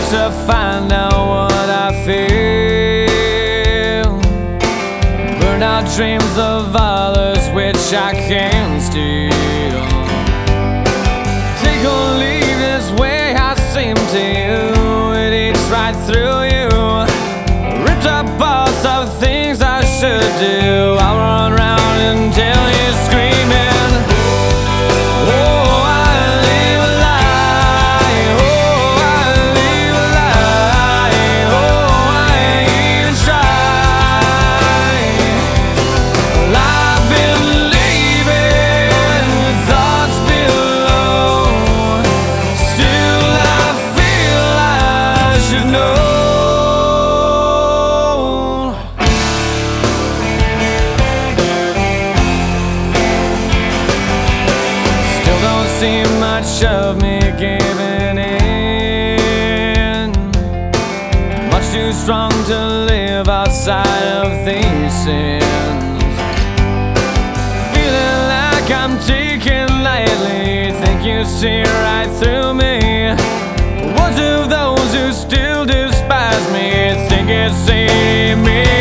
to find out what I feel. Burn out dreams of others which I can't steal. Take or leave this way I seem to you. It eats right through you. Ripped up parts of things I should do. I'll run around until you're screaming. See much of me giving in. Much too strong to live outside of these sins. Feeling like I'm taken lightly. Think you see right through me. What of those who still despise me think it's me?